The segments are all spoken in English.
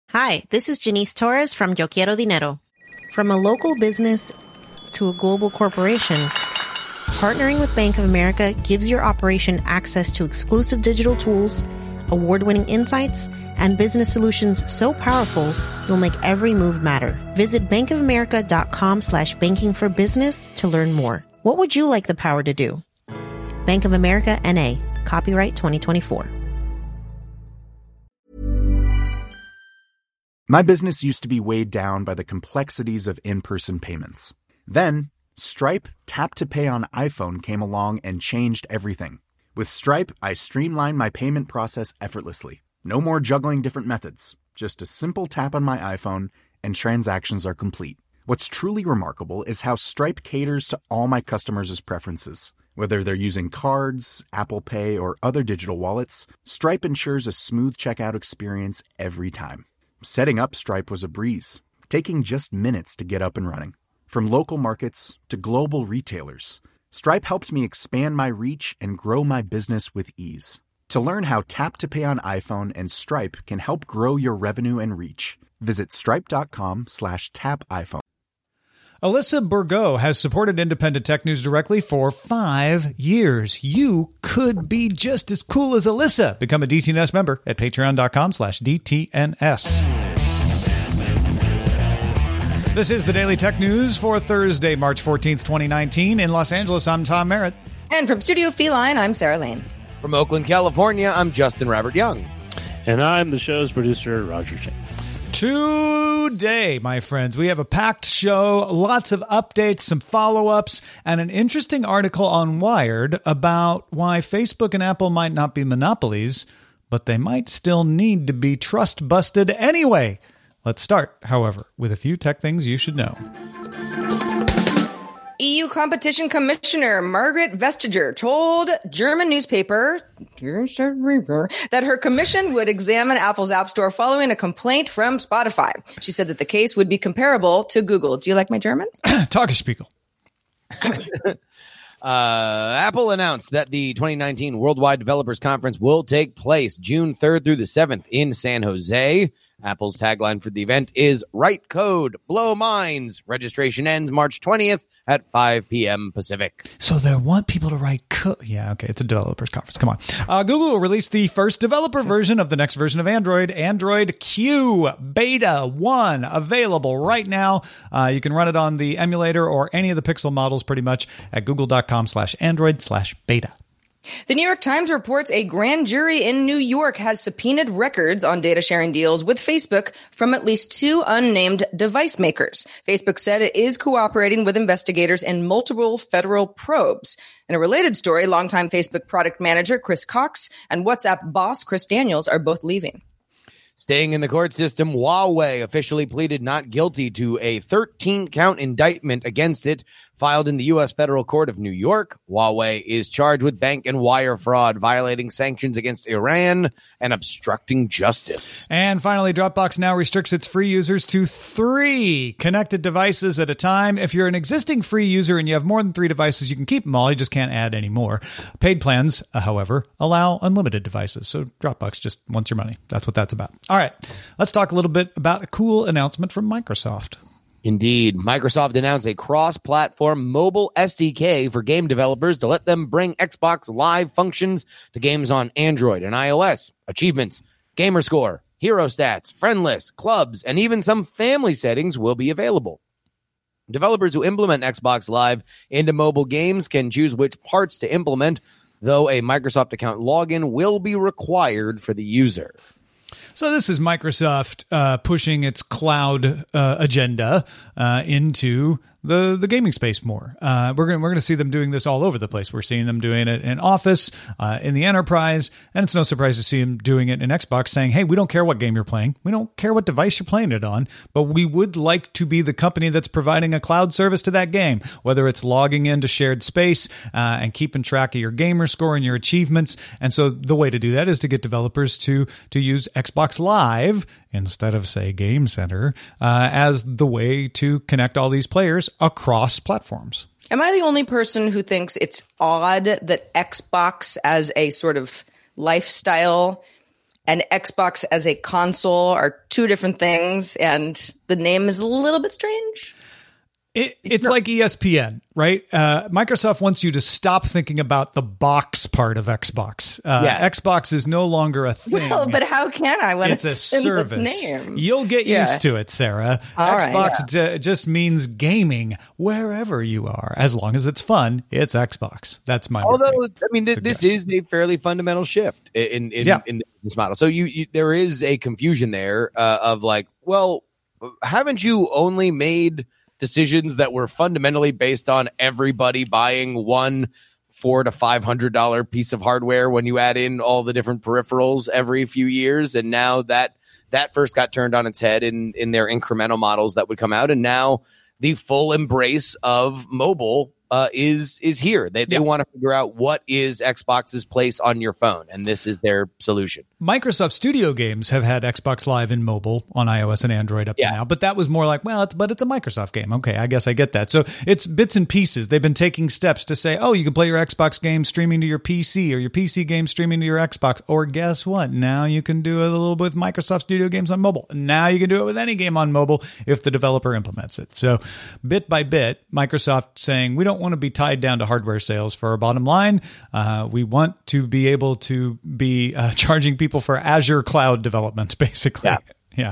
Hi, this is Janice Torres from Yo Quiero Dinero. From a local business to a global corporation, partnering with Bank of America gives your operation access to exclusive digital tools, award-winning insights, and business solutions so powerful you'll make every move matter. Visit bankofamerica.com/banking for business to learn more. What would you like the power to do? Bank of America, N.A. Copyright 2024. My business used to be weighed down by the complexities of in-person payments. Then, Stripe Tap to Pay on iPhone came along and changed everything. With Stripe, I streamlined my payment process effortlessly. No more juggling different methods. Just a simple tap on my iPhone and transactions are complete. What's truly remarkable is how Stripe caters to all my customers' preferences. Whether they're using cards, Apple Pay, or other digital wallets, Stripe ensures a smooth checkout experience every time. Setting up Stripe was a breeze, taking just minutes to get up and running. From local markets to global retailers, Stripe helped me expand my reach and grow my business with ease. To learn how Tap to Pay on iPhone and Stripe can help grow your revenue and reach, visit stripe.com/tapiphone. Alyssa Bourgeau has supported Independent Tech News directly for 5 years. You could be just as cool as Alyssa. Become a DTNS member at patreon.com/DTNS. This is the Daily Tech News for Thursday, March 14th, 2019. In Los Angeles, I'm Tom Merritt. And from Studio Feline, I'm Sarah Lane. From Oakland, California, I'm Justin Robert Young. And I'm the show's producer, Roger Chen. Today, my friends, we have a packed show, lots of updates, some follow-ups, and an interesting article on Wired about why Facebook and Apple might not be monopolies, but they might still need to be trust-busted anyway. Let's start, however, with a few tech things you should know. EU Competition Commissioner Margaret Vestager told German newspaper that her commission would examine Apple's App Store following a complaint from Spotify. She said that the case would be comparable to Google. Do you like my German? Tagesspiegel. Apple announced that the 2019 Worldwide Developers Conference will take place June 3rd through the 7th in San Jose. Apple's tagline for the event is Write Code, Blow Minds. Registration ends March 20th at 5 p.m. Pacific. So they want people to write code. Yeah, okay, it's a developers conference. Come on. Google will release the first developer version of the next version of Android, Android Q Beta 1, available right now. You can run it on the emulator or any of the Pixel models pretty much at google.com/android/beta. The New York Times reports a grand jury in New York has subpoenaed records on data sharing deals with Facebook from at least 2 unnamed device makers. Facebook said it is cooperating with investigators in multiple federal probes. In a related story, longtime Facebook product manager Chris Cox and WhatsApp boss Chris Daniels are both leaving. Staying in the court system, Huawei officially pleaded not guilty to a 13-count indictment against it filed in the U.S. Federal Court of New York. Huawei is charged with bank and wire fraud, violating sanctions against Iran, and obstructing justice. And finally, Dropbox now restricts its free users to 3 connected devices at a time. If you're an existing free user and you have more than 3 devices, you can keep them all. You just can't add any more. Paid plans, however, allow unlimited devices. So Dropbox just wants your money. That's what that's about. All right, let's talk a little bit about a cool announcement from Microsoft. Indeed. Microsoft announced a cross-platform mobile SDK for game developers to let them bring Xbox Live functions to games on Android and iOS. Achievements, gamer score, hero stats, friend lists, clubs, and even some family settings will be available. Developers who implement Xbox Live into mobile games can choose which parts to implement, though a Microsoft account login will be required for the user. So this is Microsoft pushing its cloud agenda into the gaming space more. We're going to see them doing this all over the place. We're seeing them doing it in Office, in the enterprise, and it's no surprise to see them doing it in Xbox, saying, hey, we don't care what game you're playing. We don't care what device you're playing it on, but we would like to be the company that's providing a cloud service to that game, whether it's logging into shared space and keeping track of your gamer score and your achievements. And so the way to do that is to get developers to use Xbox Live instead of, say, Game Center as the way to connect all these players across platforms. Am I the only person who thinks it's odd that Xbox as a sort of lifestyle and Xbox as a console are two different things, and the name is a little bit strange. It's like ESPN, right? Microsoft wants you to stop thinking about the box part of Xbox. Xbox is no longer a thing. Well, but how can I when it's a service? Name? You'll get used to it, Sarah. All Xbox right, just means gaming wherever you are. As long as it's fun, it's Xbox. That's my this is a fairly fundamental shift in the business model. So you there is a confusion there of like, well, haven't you only made decisions that were fundamentally based on everybody buying one $400 to $500 piece of hardware when you add in all the different peripherals every few years? And now that first got turned on its head in their incremental models that would come out. And now the full embrace of mobile is here. They want to figure out what is Xbox's place on your phone, and this is their solution. Microsoft Studio games have had Xbox Live in mobile on iOS and Android up to now, but that was more like, well, it's a Microsoft game. Okay, I guess I get that. So it's bits and pieces. They've been taking steps to say, oh, you can play your Xbox game streaming to your PC, or your PC game streaming to your Xbox, or guess what? Now you can do it a little bit with Microsoft Studio games on mobile. Now you can do it with any game on mobile if the developer implements it. So bit by bit, Microsoft saying, we don't want to be tied down to hardware sales for our bottom line. We want to be able to be charging people for Azure cloud development, basically. Yeah.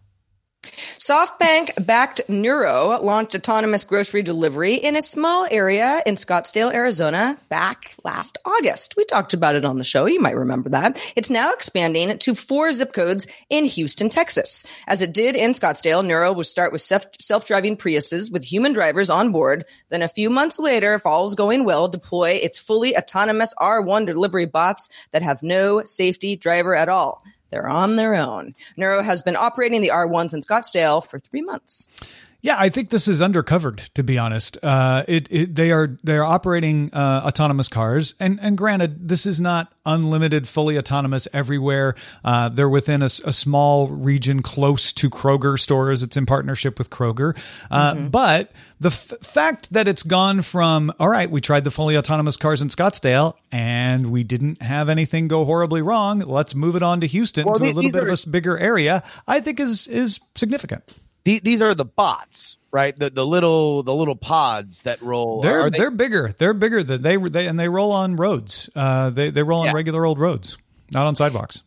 SoftBank-backed Nuro launched autonomous grocery delivery in a small area in Scottsdale, Arizona, back last August. We talked about it on the show. You might remember that. It's now expanding to 4 zip codes in Houston, Texas. As it did in Scottsdale, Nuro will start with self-driving Priuses with human drivers on board. Then a few months later, if all's going well, deploy its fully autonomous R1 delivery bots that have no safety driver at all. They're on their own. Nuro has been operating the R1s in Scottsdale for 3 months. Yeah, I think this is undercovered, to be honest. They are operating autonomous cars, and granted, this is not unlimited, fully autonomous everywhere. They're within a small region close to Kroger stores. It's in partnership with Kroger, but the fact that it's gone from, all right, we tried the fully autonomous cars in Scottsdale and we didn't have anything go horribly wrong. Let's move it on to Houston to a little bit of a bigger area, I think is significant. These are the bots, right? The little pods that roll. They're bigger. They're bigger than they roll on roads. They roll on regular old roads, not on sidewalks.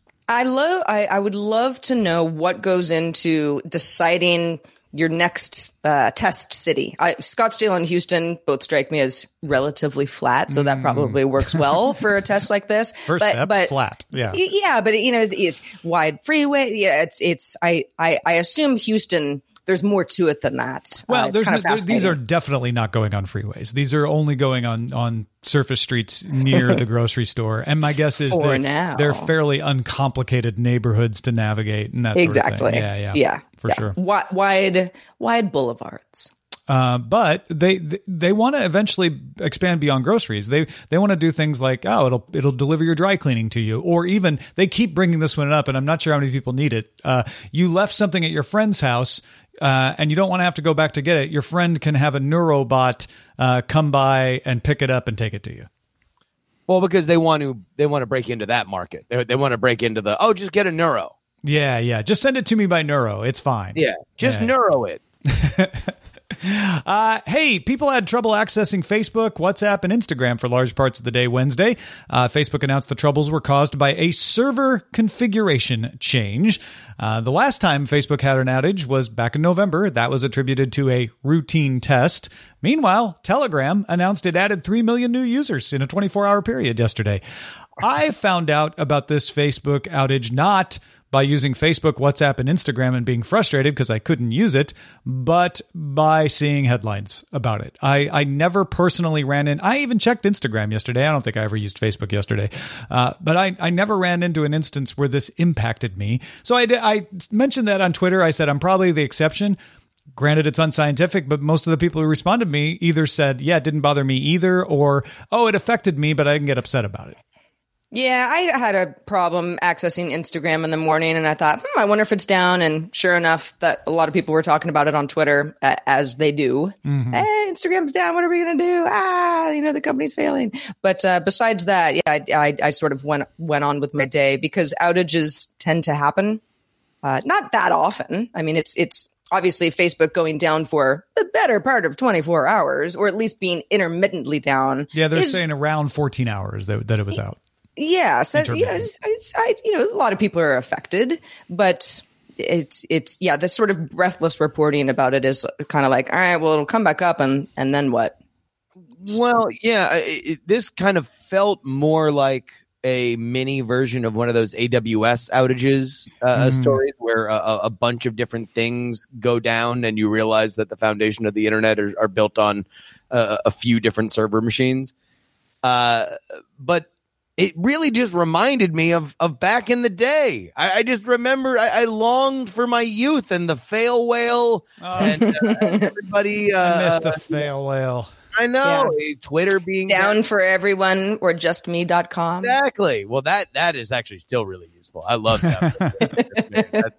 I would love to know what goes into deciding your next test city. Scottsdale and Houston both strike me as relatively flat, so that probably works well for a test like this. First step, flat. Yeah. Yeah, but it's wide freeway. Yeah, I assume Houston, there's more to it than that. Well, these are definitely not going on freeways. These are only going on surface streets near the grocery store. And my guess is they're fairly uncomplicated neighborhoods to navigate and that sort of thing. Yeah. For sure. Wide boulevards. But they want to eventually expand beyond groceries. They want to do things like, it'll deliver your dry cleaning to you, or even they keep bringing this one up, and I'm not sure how many people need it. You left something at your friend's house, and you don't want to have to go back to get it. Your friend can have a Neurobot come by and pick it up and take it to you. Well, because they want to break into that market. They want to break into just get a Neuro. Yeah. Just send it to me by Neuro. It's fine. Yeah, Neuro it. Hey, people had trouble accessing Facebook, WhatsApp, and Instagram for large parts of the day Wednesday. Facebook announced the troubles were caused by a server configuration change. The last time Facebook had an outage was back in November. That was attributed to a routine test. Meanwhile, Telegram announced it added 3 million new users in a 24-hour period yesterday. I found out about this Facebook outage not by using Facebook, WhatsApp, and Instagram and being frustrated because I couldn't use it, but by seeing headlines about it. I never personally ran in. I even checked Instagram yesterday. I don't think I ever used Facebook yesterday, but I never ran into an instance where this impacted me. So I mentioned that on Twitter. I said, I'm probably the exception. Granted, it's unscientific, but most of the people who responded to me either said, yeah, it didn't bother me either, or, oh, it affected me, but I didn't get upset about it. Yeah, I had a problem accessing Instagram in the morning, and I thought, I wonder if it's down. And sure enough, that a lot of people were talking about it on Twitter, as they do. Mm-hmm. Hey, Instagram's down. What are we going to do? The company's failing. But besides that, yeah, I sort of went on with my day because outages tend to happen. Not that often. I mean, it's obviously Facebook going down for the better part of 24 hours, or at least being intermittently down. Yeah, they're saying around 14 hours that it was out. Yeah, so a lot of people are affected, but it's the sort of breathless reporting about it is kind of like, all right, well, it'll come back up, and then what? Well, yeah, this kind of felt more like a mini version of one of those AWS outages stories where a bunch of different things go down, and you realize that the foundation of the internet are built on a few different server machines, but it really just reminded me of back in the day. I just remember I longed for my youth and the fail whale and everybody. I miss the fail whale. I know. Yeah. Twitter being down for everyone or justme.com. Exactly. Well, that is actually still really useful. I love that.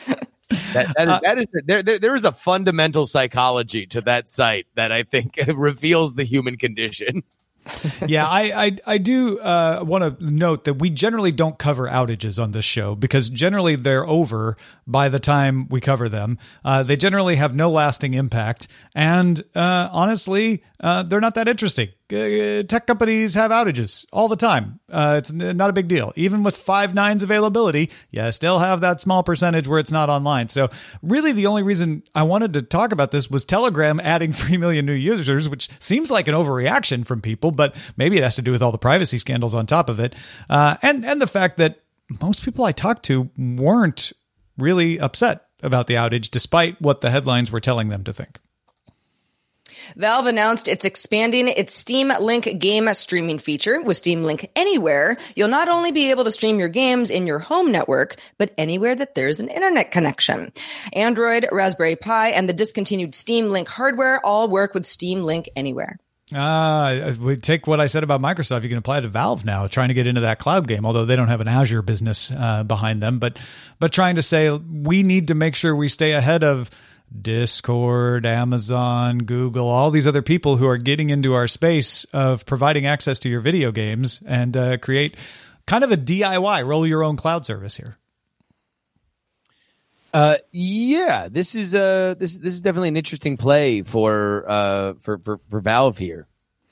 There is a fundamental psychology to that site that I think reveals the human condition. Yeah, I do want to note that we generally don't cover outages on this show because generally they're over by the time we cover them. They generally have no lasting impact. And honestly, they're not that interesting. Tech companies have outages all the time. It's not a big deal. Even with 5 nines availability, you still have that small percentage where it's not online. So really the only reason I wanted to talk about this was Telegram adding 3 million new users, which seems like an overreaction from people, but maybe it has to do with all the privacy scandals on top of it. And the fact that most people I talked to weren't really upset about the outage, despite what the headlines were telling them to think. Valve announced it's expanding its Steam Link game streaming feature. With Steam Link Anywhere, you'll not only be able to stream your games in your home network, but anywhere that there's an internet connection. Android, Raspberry Pi, and the discontinued Steam Link hardware all work with Steam Link Anywhere. We take what I said about Microsoft. You can apply it to Valve now, trying to get into that cloud game, although they don't have an Azure business behind them. But trying to say we need to make sure we stay ahead of Discord, Amazon, Google, all these other people who are getting into our space of providing access to your video games and create kind of a DIY, roll your own cloud service here. Yeah, this is definitely an interesting play for Valve here.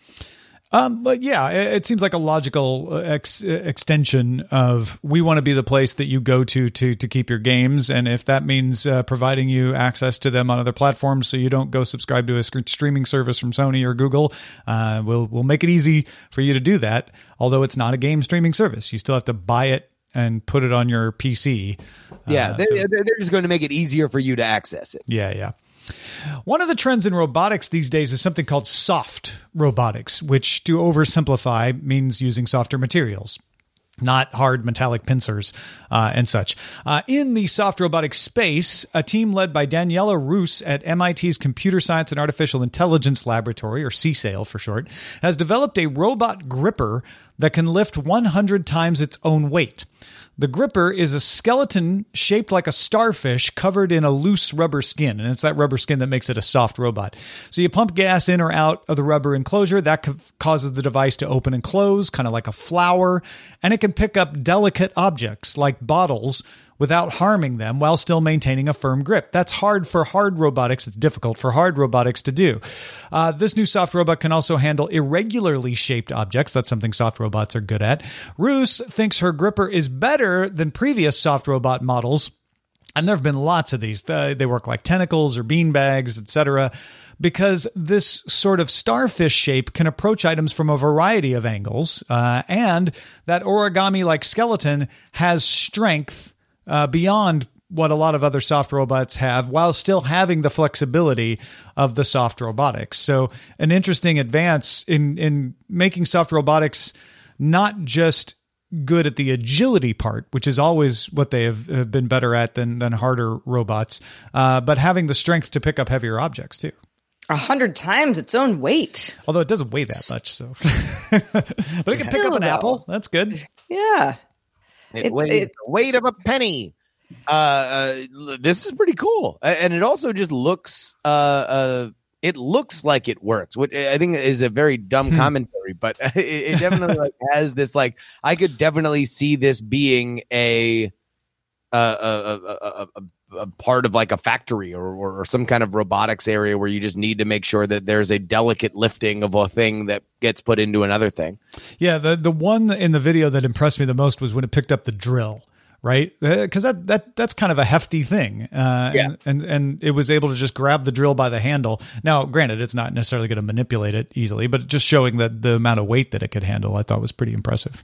But yeah, it seems like a logical extension of we want to be the place that you go to keep your games. And if that means providing you access to them on other platforms so you don't go subscribe to a streaming service from Sony or Google, we'll make it easy for you to do that. Although it's not a game streaming service. You still have to buy it and put it on your PC. Yeah, they're just going to make it easier for you to access it. Yeah. One of the trends in robotics these days is something called soft robotics, which, to oversimplify, means using softer materials, not hard metallic pincers and such. In the soft robotics space, a team led by Daniela Roos at MIT's Computer Science and Artificial Intelligence Laboratory, or CSAIL for short, has developed a robot gripper that can lift 100 times its own weight. The gripper is a skeleton shaped like a starfish covered in a loose rubber skin, and it's that rubber skin that makes it a soft robot. So you pump gas in or out of the rubber enclosure. That causes the device to open and close, kind of like a flower, and it can pick up delicate objects like bottles without harming them while still maintaining a firm grip. That's hard for hard robotics. It's difficult for hard robotics to do. This new soft robot can also handle irregularly shaped objects. That's something soft robots are good at. Roos thinks her gripper is better than previous soft robot models, and there have been lots of these. They work like tentacles or beanbags, etc., because this sort of starfish shape can approach items from a variety of angles, and that origami-like skeleton has strength beyond what a lot of other soft robots have, while still having the flexibility of the soft robotics. So an interesting advance in making soft robotics not just good at the agility part, which is always what they have been better at than harder robots, but having the strength to pick up heavier objects too. 100 times its own weight. Although it doesn't weigh that much, so. But it can pick up an apple. That's good. Yeah. It weighs the weight of a penny. This is pretty cool. And it also just looks it looks like it works, which I think is a very dumb commentary, but it definitely like has this, like, I could definitely see this being a part of like a factory or some kind of robotics area where you just need to make sure that there's a delicate lifting of a thing that gets put into another thing. Yeah, the one in the video that impressed me the most was when it picked up the drill. Right, because that's kind of a hefty thing, and it was able to just grab the drill by the handle. Now, granted, it's not necessarily going to manipulate it easily, but just showing that the amount of weight that it could handle, I thought was pretty impressive.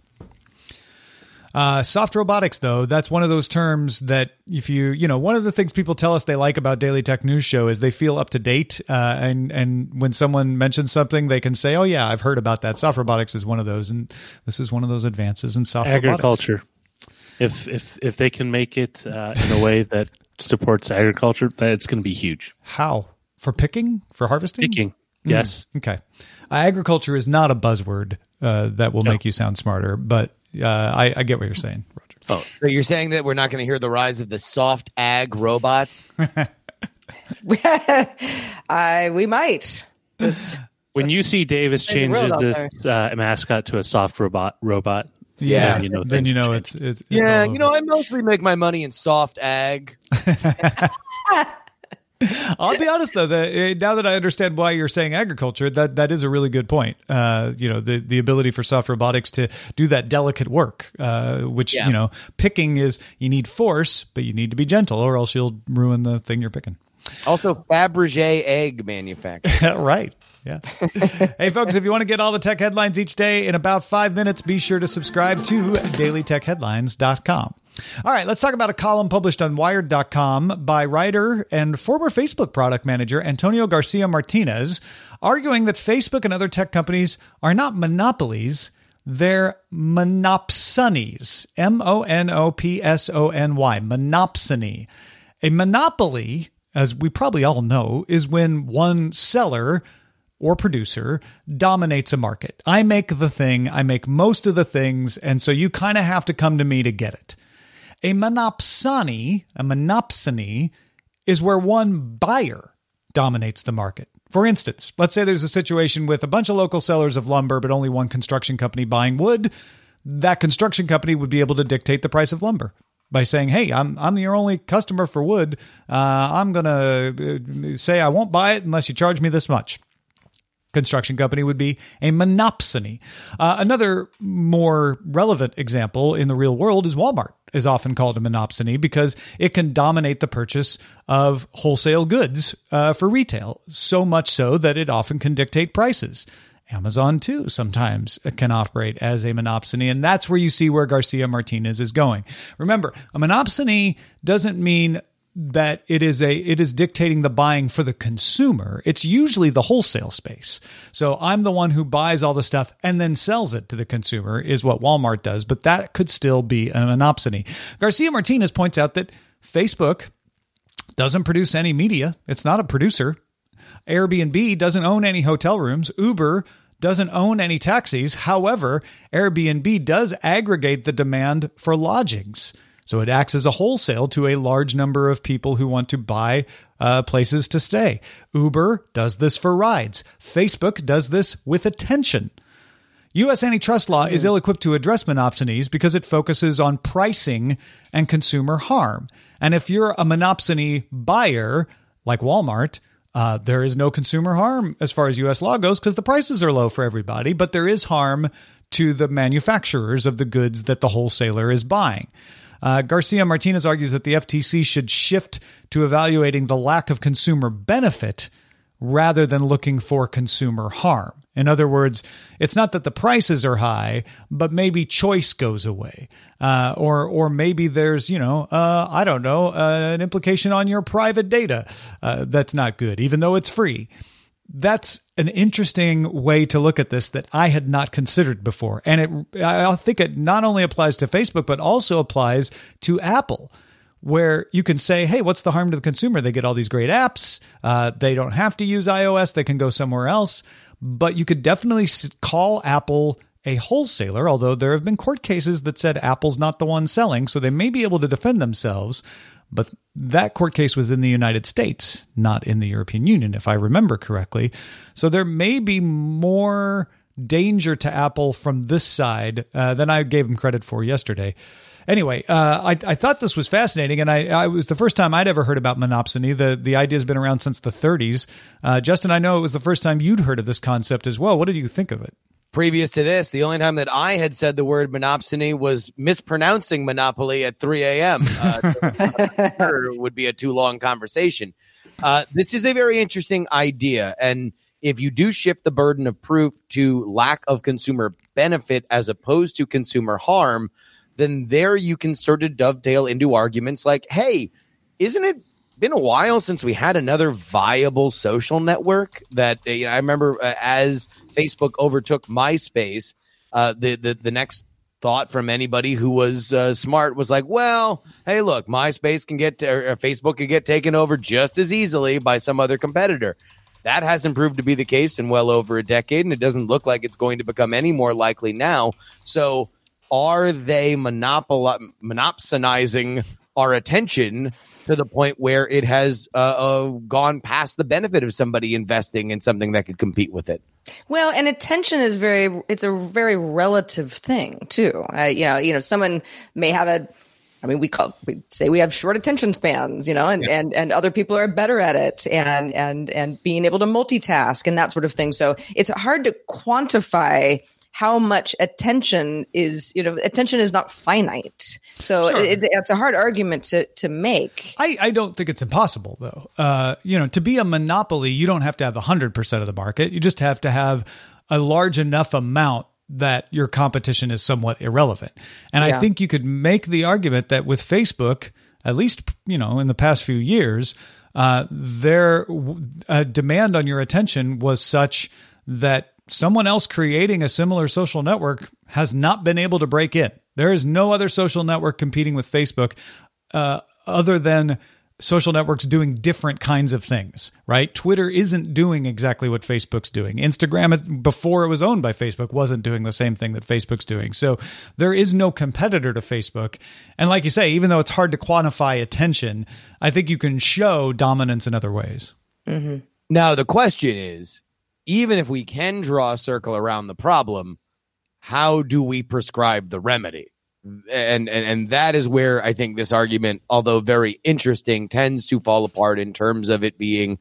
Soft robotics, though, that's one of those terms that if one of the things people tell us they like about Daily Tech News Show is they feel up to date. And when someone mentions something, they can say, oh, yeah, I've heard about that. Soft robotics is one of those. And this is one of those advances in soft agriculture. Robotics. If they can make it in a way that supports agriculture, it's going to be huge. How? For picking? For harvesting? Picking, yes. Okay. Agriculture is not a buzzword that will make you sound smarter, but I get what you're saying, Roger. Oh, so you're saying that we're not going to hear the rise of the soft ag robots? We might. When you see Davis changes this mascot to a soft robot. Yeah, then you know it's yeah. I mostly make my money in soft ag. I'll be honest though, now that I understand why you're saying agriculture, that is a really good point. The ability for soft robotics to do that delicate work, which picking is, you need force, but you need to be gentle, or else you'll ruin the thing you're picking. Also, Fabergé egg manufacturer. Right. Yeah. Hey, folks, if you want to get all the tech headlines each day in about 5 minutes, be sure to subscribe to dailytechheadlines.com. All right, let's talk about a column published on Wired.com by writer and former Facebook product manager Antonio Garcia Martinez, arguing that Facebook and other tech companies are not monopolies, they're monopsonies. monopsony. Monopsony. A monopoly, as we probably all know, is when one seller or producer dominates a market. I make the thing, I make most of the things, and so you kind of have to come to me to get it. A monopsony is where one buyer dominates the market. For instance, let's say there's a situation with a bunch of local sellers of lumber, but only one construction company buying wood. That construction company would be able to dictate the price of lumber by saying, hey, I'm your only customer for wood. I'm going to say I won't buy it unless you charge me this much. Construction company would be a monopsony. Another more relevant example in the real world is Walmart is often called a monopsony because it can dominate the purchase of wholesale goods for retail, so much so that it often can dictate prices. Amazon, too, sometimes can operate as a monopsony, and that's where you see where Garcia Martinez is going. Remember, a monopsony doesn't mean that it is dictating the buying for the consumer. It's usually the wholesale space. So I'm the one who buys all the stuff and then sells it to the consumer is what Walmart does, but that could still be a monopsony. Garcia Martinez points out that Facebook doesn't produce any media. It's not a producer. Airbnb doesn't own any hotel rooms. Uber doesn't own any taxis. However, Airbnb does aggregate the demand for lodgings. So it acts as a wholesale to a large number of people who want to buy places to stay. Uber does this for rides. Facebook does this with attention. U.S. antitrust law is ill-equipped to address monopsonies because it focuses on pricing and consumer harm. And if you're a monopsony buyer, like Walmart, there is no consumer harm as far as U.S. law goes because the prices are low for everybody, but there is harm to the manufacturers of the goods that the wholesaler is buying. Garcia Martinez argues that the FTC should shift to evaluating the lack of consumer benefit rather than looking for consumer harm. In other words, it's not that the prices are high, but maybe choice goes away. Or maybe there's, an implication on your private data that's not good, even though it's free. That's an interesting way to look at this that I had not considered before. And I think it not only applies to Facebook, but also applies to Apple, where you can say, hey, what's the harm to the consumer? They get all these great apps. They don't have to use iOS. They can go somewhere else. But you could definitely call Apple a wholesaler, although there have been court cases that said Apple's not the one selling, so they may be able to defend themselves. But that court case was in the United States, not in the European Union, if I remember correctly. So there may be more danger to Apple from this side than I gave them credit for yesterday. Anyway, I thought this was fascinating, and I was the first time I'd ever heard about monopsony. The idea has been around since the 30s. Justin, I know it was the first time you'd heard of this concept as well. What did you think of it? Previous to this, the only time that I had said the word monopsony was mispronouncing monopoly at 3 a.m. It would be a too long conversation. This is a very interesting idea, and if you do shift the burden of proof to lack of consumer benefit as opposed to consumer harm, then there you can start to dovetail into arguments like, hey, isn't it been a while since we had another viable social network that, I remember as Facebook overtook MySpace, the next thought from anybody who was smart was like, well, hey, look, MySpace can get or Facebook can get taken over just as easily by some other competitor. That hasn't proved to be the case in well over a decade, and it doesn't look like it's going to become any more likely now. So are they monopsonizing our attention to the point where it has gone past the benefit of somebody investing in something that could compete with it? Well, and attention is it's a very relative thing too. Someone may have we say we have short attention spans, and other people are better at it and being able to multitask and that sort of thing. So it's hard to quantify how much attention is not finite. So sure. It's a hard argument to make. I don't think it's impossible, though. To be a monopoly, you don't have to have 100% of the market. You just have to have a large enough amount that your competition is somewhat irrelevant. And I think you could make the argument that with Facebook, at least, in the past few years, their demand on your attention was such that someone else creating a similar social network has not been able to break in. There is no other social network competing with Facebook other than social networks doing different kinds of things, right? Twitter isn't doing exactly what Facebook's doing. Instagram, before it was owned by Facebook, wasn't doing the same thing that Facebook's doing. So there is no competitor to Facebook. And like you say, even though it's hard to quantify attention, I think you can show dominance in other ways. Mm-hmm. Now, the question is, even if we can draw a circle around the problem, how do we prescribe the remedy? And that is where I think this argument, although very interesting, tends to fall apart in terms of it being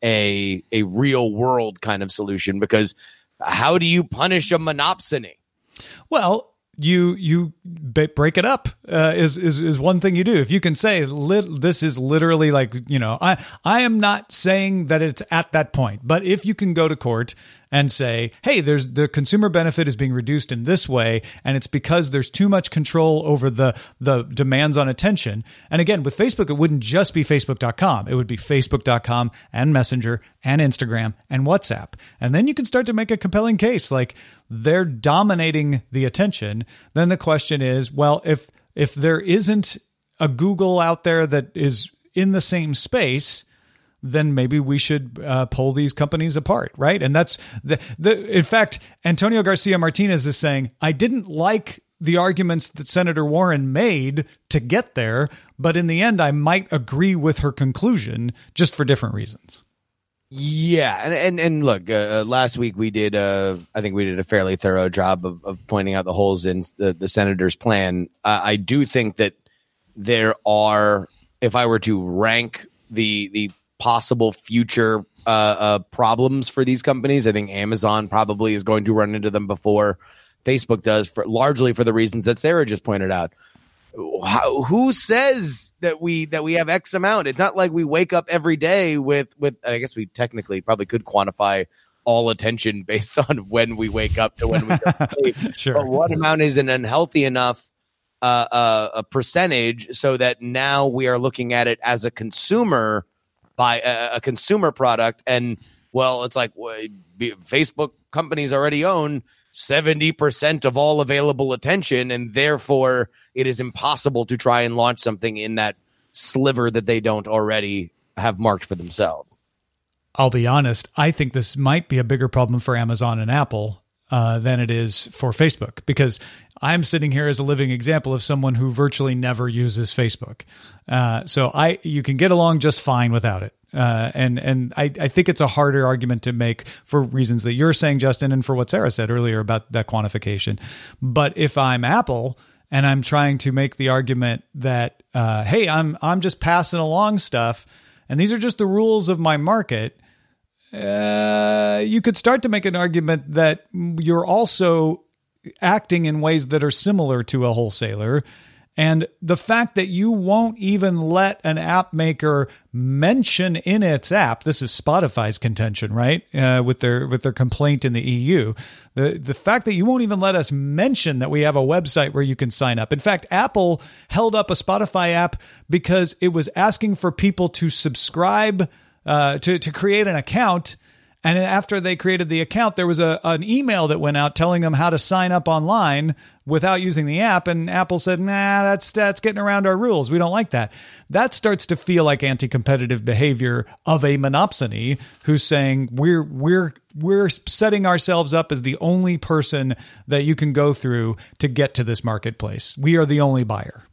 a real world kind of solution. Because how do you punish a monopsony? Well, you break it up is one thing you do. If you can say this is literally like, I am not saying that it's at that point, but if you can go to court and say, hey, the consumer benefit is being reduced in this way, and it's because there's too much control over the demands on attention. And again, with Facebook, it wouldn't just be Facebook.com. It would be Facebook.com and Messenger and Instagram and WhatsApp. And then you can start to make a compelling case like they're dominating the attention. Then the question is, well, if there isn't a Google out there that is in the same space, then maybe we should pull these companies apart, right? And that's in fact, Antonio Garcia Martinez is saying, I didn't like the arguments that Senator Warren made to get there, but in the end, I might agree with her conclusion just for different reasons. Yeah, and look, last week we did, I think we did a fairly thorough job of pointing out the holes in the senator's plan. I do think that there are, if I were to rank the possible future problems for these companies, I think Amazon probably is going to run into them before Facebook does, largely for the reasons that Sarah just pointed out. Who says that we have X amount? It's not like we wake up every day with I guess we technically probably could quantify all attention based on when we wake up to when we go to sleep. Sure. But what amount is an unhealthy enough a percentage so that now we are looking at it as a consumer by a consumer product? And well, it's like Facebook companies already own 70% of all available attention, and therefore it is impossible to try and launch something in that sliver that they don't already have marked for themselves. I'll be honest. I think this might be a bigger problem for Amazon and Apple than it is for Facebook, because I'm sitting here as a living example of someone who virtually never uses Facebook. So you can get along just fine without it. And I think it's a harder argument to make for reasons that you're saying, Justin, and for what Sarah said earlier about that quantification. But if I'm Apple and I'm trying to make the argument that, hey, I'm just passing along stuff, and these are just the rules of my market, you could start to make an argument that you're also acting in ways that are similar to a wholesaler. And the fact that you won't even let an app maker mention in its app, this is Spotify's contention, right? With their complaint in the EU, the fact that you won't even let us mention that we have a website where you can sign up. In fact, Apple held up a Spotify app because it was asking for people to subscribe, to create an account. And after they created the account, there was an email that went out telling them how to sign up online without using the app. And Apple said, nah, that's getting around our rules. We don't like that. That starts to feel like anti-competitive behavior of a monopsony who's saying we're setting ourselves up as the only person that you can go through to get to this marketplace. We are the only buyer.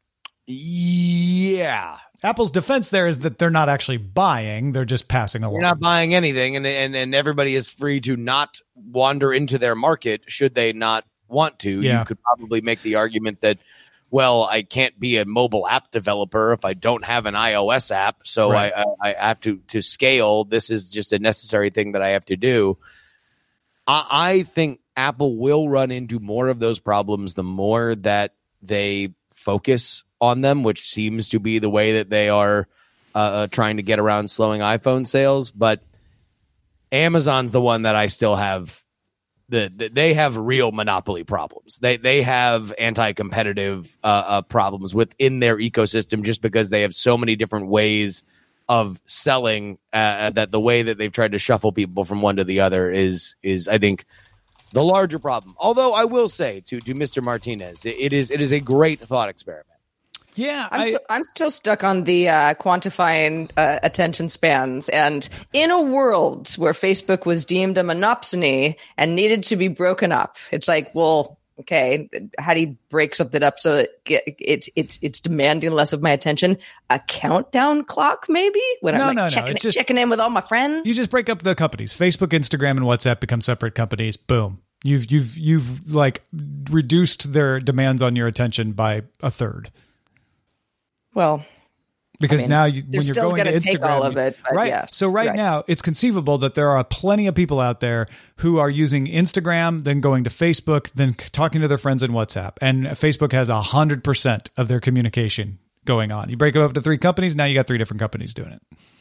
Yeah. Apple's defense there is that they're not actually buying; they're just passing along. They're not buying anything, and everybody is free to not wander into their market should they not want to. Yeah. You could probably make the argument that, well, I can't be a mobile app developer if I don't have an iOS app, so right. I have to scale. This is just a necessary thing that I have to do. I think Apple will run into more of those problems the more that they focus on them, which seems to be the way that they are trying to get around slowing iPhone sales. But Amazon's the one that I still have. They have real monopoly problems. They have anti-competitive problems within their ecosystem just because they have so many different ways of selling that the way that they've tried to shuffle people from one to the other is I think the larger problem. Although I will say to Mr. Martinez, it is a great thought experiment. Yeah, I'm still stuck on the quantifying attention spans. And in a world where Facebook was deemed a monopsony and needed to be broken up, it's like, well, okay, how do you break something up so that it's demanding less of my attention? A countdown clock, maybe? When I'm checking in with all my friends? You just break up the companies. Facebook, Instagram, and WhatsApp become separate companies. Boom. You've like reduced their demands on your attention by a third. Well, because now when you're going to Instagram, take all of it, right? Yeah, so right now it's conceivable that there are plenty of people out there who are using Instagram, then going to Facebook, then talking to their friends in WhatsApp, and Facebook has 100% of their communication going on. You break it up to 3 companies, now you got 3 different companies doing it.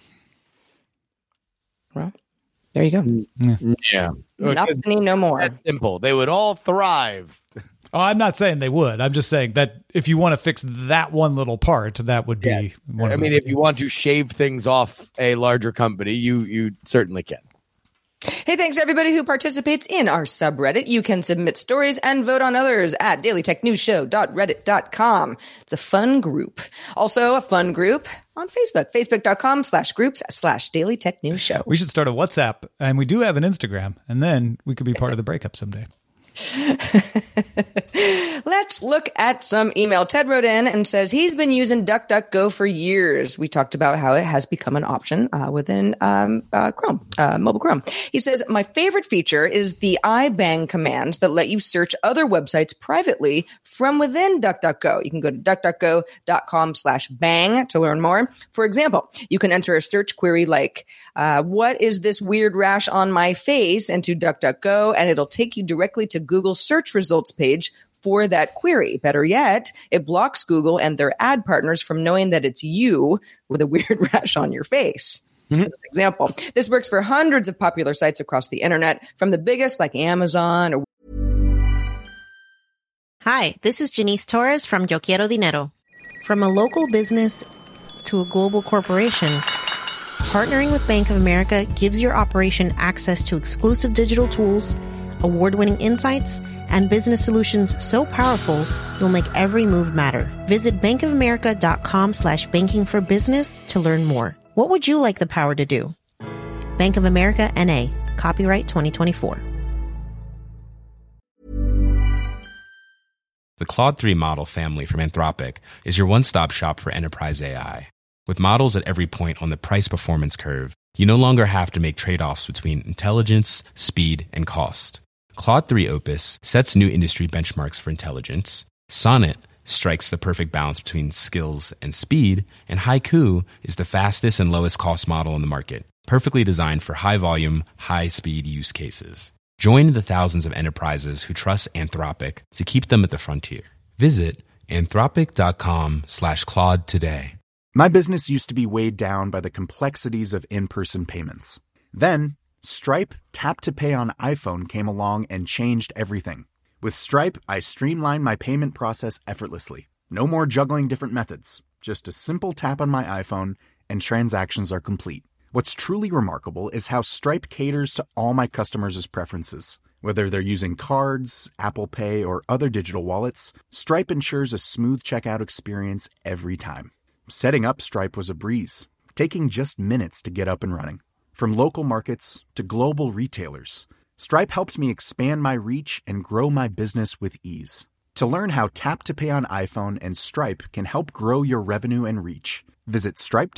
Well, there you go. Yeah, monopsony no more. That's simple. They would all thrive. Oh, I'm not saying they would. I'm just saying that if you want to fix that one little part, that would be one. I mean, if you want to shave things off a larger company, you certainly can. Hey, thanks to everybody who participates in our subreddit. You can submit stories and vote on others at dailytechnewsshow.reddit.com. It's a fun group. Also a fun group on Facebook, facebook.com/groups/dailytechnewsshow. We should start a WhatsApp, and we do have an Instagram, and then we could be part of the breakup someday. Let's look at some email. Ted wrote in and says he's been using DuckDuckGo for years. We talked about how it has become an option within Chrome, mobile Chrome. He says, my favorite feature is the iBang commands that let you search other websites privately from within DuckDuckGo. You can go to duckduckgo.com/bang to learn more. For example, you can enter a search query like, what is this weird rash on my face into DuckDuckGo, and it'll take you directly to Google's search results page for that query. Better yet, it blocks Google and their ad partners from knowing that it's you with a weird rash on your face. As an example, this works for hundreds of popular sites across the internet, from the biggest like Amazon or... Hi, this is Janice Torres from Yo Quiero Dinero. From a local business to a global corporation, partnering with Bank of America gives your operation access to exclusive digital tools, award-winning insights, and business solutions so powerful you'll make every move matter. Visit bankofamerica.com/banking for business to learn more. What would you like the power to do? Bank of America, N.A. Copyright 2024. The Claude 3 model family from Anthropic is your one-stop shop for enterprise AI. With models at every point on the price-performance curve, you no longer have to make trade-offs between intelligence, speed, and cost. Claude 3 Opus sets new industry benchmarks for intelligence. Sonnet strikes the perfect balance between skills and speed. And Haiku is the fastest and lowest cost model in the market, perfectly designed for high-volume, high-speed use cases. Join the thousands of enterprises who trust Anthropic to keep them at the frontier. Visit anthropic.com/Claude today. My business used to be weighed down by the complexities of in-person payments. Then, Stripe Tap to Pay on iPhone came along and changed everything. With Stripe, I streamlined my payment process effortlessly. No more juggling different methods. Just a simple tap on my iPhone and transactions are complete. What's truly remarkable is how Stripe caters to all my customers' preferences. Whether they're using cards, Apple Pay, or other digital wallets, Stripe ensures a smooth checkout experience every time. Setting up Stripe was a breeze, taking just minutes to get up and running. From local markets to global retailers, Stripe helped me expand my reach and grow my business with ease. To learn how Tap to Pay on iPhone and Stripe can help grow your revenue and reach, visit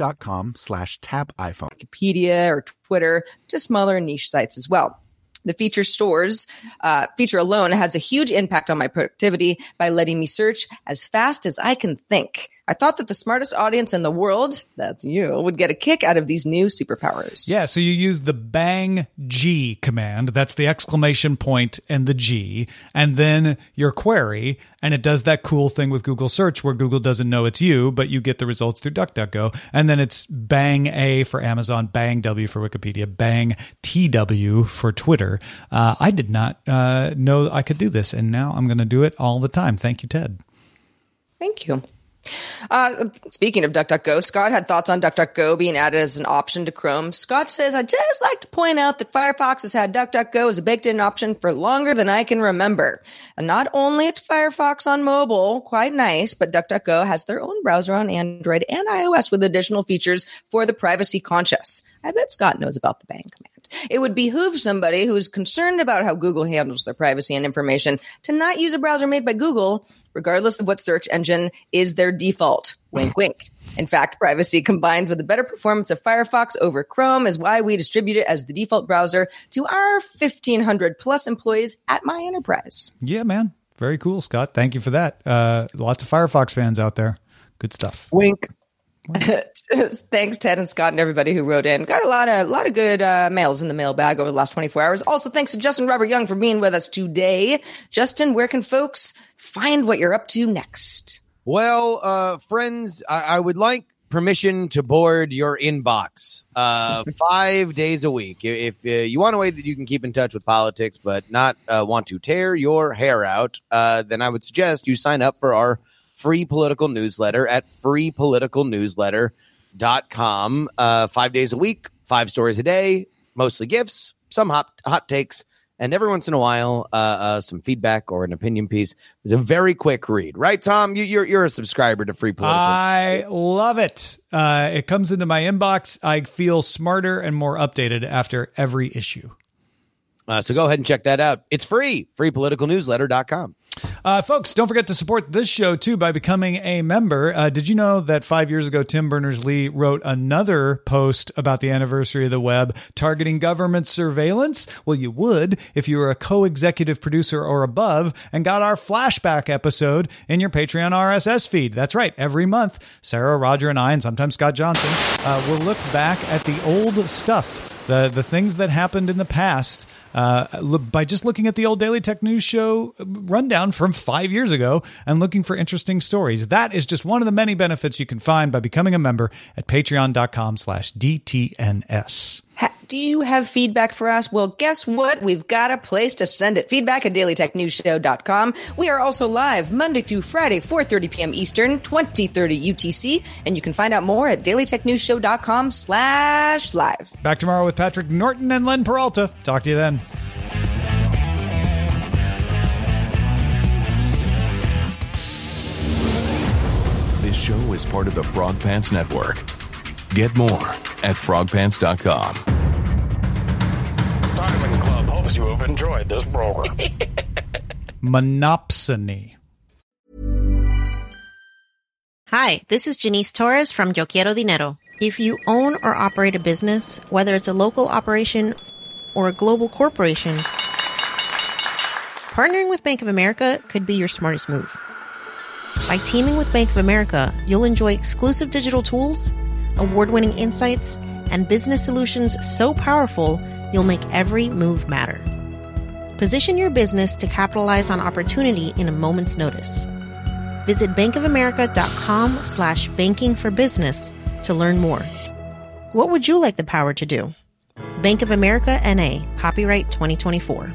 stripe.com/tapiphone. Wikipedia or Twitter to smaller niche sites as well. The feature stores feature alone has a huge impact on my productivity by letting me search as fast as I can think. I thought that the smartest audience in the world, that's you, would get a kick out of these new superpowers. Yeah, so you use the bang G command. That's the exclamation point and the G. And then your query, and it does that cool thing with Google search where Google doesn't know it's you, but you get the results through DuckDuckGo. And then it's bang A for Amazon, bang W for Wikipedia, bang TW for Twitter. I did not know I could do this, and now I'm going to do it all the time. Thank you, Ted. Thank you. Speaking of DuckDuckGo, Scott had thoughts on DuckDuckGo being added as an option to Chrome. Scott says, I'd just like to point out that Firefox has had DuckDuckGo as a baked-in option for longer than I can remember. And not only is Firefox on mobile, quite nice, but DuckDuckGo has their own browser on Android and iOS with additional features for the privacy conscious. I bet Scott knows about the bang command. It would behoove somebody who's concerned about how Google handles their privacy and information to not use a browser made by Google, regardless of what search engine is their default. Wink, wink. In fact, privacy combined with the better performance of Firefox over Chrome is why we distribute it as the default browser to our 1,500 plus employees at my enterprise. Yeah, man. Very cool, Scott. Thank you for that. Lots of Firefox fans out there. Good stuff. Wink. Thanks, Ted and Scott and everybody who wrote in. Got a lot of good mails in the mailbag over the last 24 hours. Also, thanks to Justin Robert Young for being with us today. Justin, where can folks find what you're up to next? Well, friends, I would like permission to board your inbox 5 days a week. If you want a way that you can keep in touch with politics but not want to tear your hair out, then I would suggest you sign up for our free political newsletter at freepoliticalnewsletter.com. 5 days a week, 5 stories a day, mostly gifts, some hot takes, and every once in a while, some feedback or an opinion piece. It's a very quick read. Right, Tom? You're a subscriber to Free Political. I love it. It comes into my inbox. I feel smarter and more updated after every issue. So go ahead and check that out. It's free. freepoliticalnewsletter.com. Folks, don't forget to support this show, too, by becoming a member. Did you know that 5 years ago, Tim Berners-Lee wrote another post about the anniversary of the web targeting government surveillance? Well, you would if you were a co-executive producer or above and got our flashback episode in your Patreon RSS feed. That's right. Every month, Sarah, Roger, and I, and sometimes Scott Johnson, will look back at the old stuff. The things that happened in the past by just looking at the old Daily Tech News Show rundown from 5 years ago and looking for interesting stories. That is just one of the many benefits you can find by becoming a member at patreon.com/DTNS. Do you have feedback for us? Well, guess what? We've got a place to send it. Feedback at dailytechnewsshow.com. We are also live Monday through Friday, 4:30 p.m. Eastern, 2030 UTC. And you can find out more at dailytechnewsshow.com/live. Back tomorrow with Patrick Norton and Len Peralta. Talk to you then. part of the Frog Pants Network. Get more at frogpants.com. Diamond Club hopes you have enjoyed this program. Monopsony. Hi, this is Janice Torres from Yo Quiero Dinero. If you own or operate a business, whether it's a local operation or a global corporation, partnering with Bank of America could be your smartest move. By teaming with Bank of America, you'll enjoy exclusive digital tools, award-winning insights, and business solutions so powerful you'll make every move matter. Position your business to capitalize on opportunity in a moment's notice. Visit bankofamerica.com/banking for business to learn more. What would you like the power to do? Bank of America N.A., copyright 2024.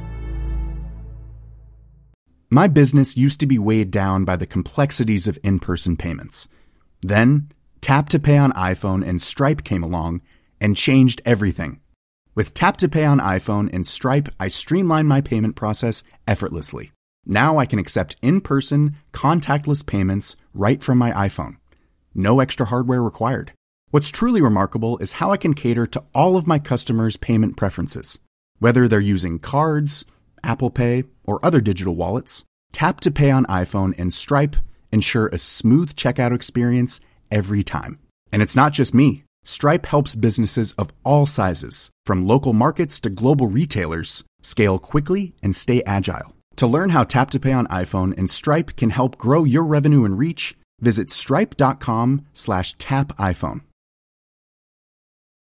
My business used to be weighed down by the complexities of in-person payments. Then, Tap to Pay on iPhone and Stripe came along and changed everything. With Tap to Pay on iPhone and Stripe, I streamlined my payment process effortlessly. Now I can accept in-person, contactless payments right from my iPhone. No extra hardware required. What's truly remarkable is how I can cater to all of my customers' payment preferences. Whether they're using cards, Apple Pay, or other digital wallets, Tap to Pay on iPhone and Stripe ensure a smooth checkout experience every time. And it's not just me. Stripe helps businesses of all sizes, from local markets to global retailers, scale quickly and stay agile. To learn how Tap to Pay on iPhone and Stripe can help grow your revenue and reach, visit stripe.com/tapiphone.